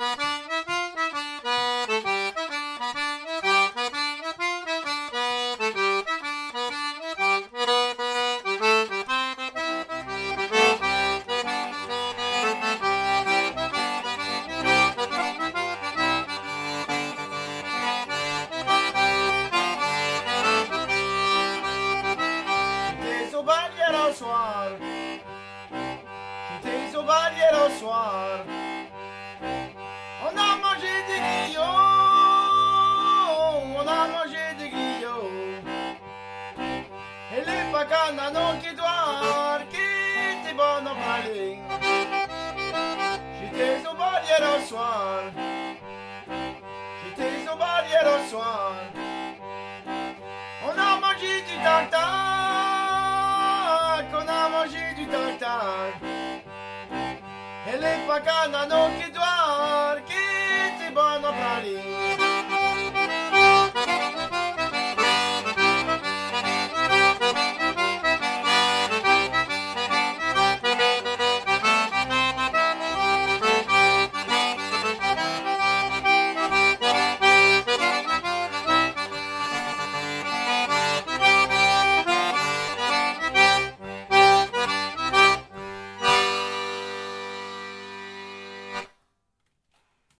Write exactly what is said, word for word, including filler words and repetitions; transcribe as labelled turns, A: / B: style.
A: Au soir, j'étais au barrière au soir. On a mangé des griots, on a mangé des griots. Et les bacananos qui doivent, qui étaient bonnes en parler. J'étais au barrière au soir, j'étais au barrière au soir. On a mangé du tartare. On a mangé du tartare. Et les bacananos qui doivent